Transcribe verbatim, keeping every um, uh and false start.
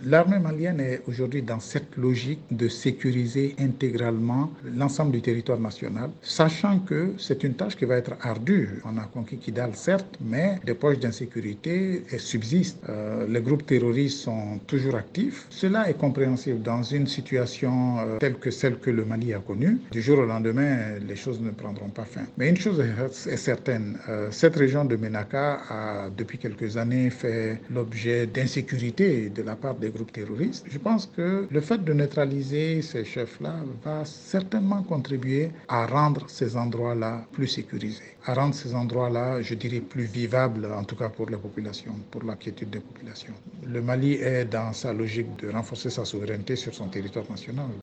L'armée malienne est aujourd'hui dans cette logique de sécuriser intégralement l'ensemble du territoire national, sachant que c'est une tâche qui va être ardue. On a conquis Kidal, certes, mais des poches d'insécurité subsistent. Euh, les groupes terroristes sont toujours actifs. Cela est compréhensible dans une situation euh, telle que celle que le Mali a connue. Du jour au lendemain, les choses ne prendront pas fin. Mais une chose est, est certaine, euh, cette région de Ménaka a depuis quelques années fait l'objet d'insécurité de la part des groupes terroristes. Je pense que le fait de neutraliser ces chefs-là va certainement contribuer à rendre ces endroits-là plus sécurisés, à rendre ces endroits-là, je dirais, plus vivables, en tout cas pour les populations, pour la quiétude des populations. Le Mali est dans sa logique de renforcer sa souveraineté sur son territoire national.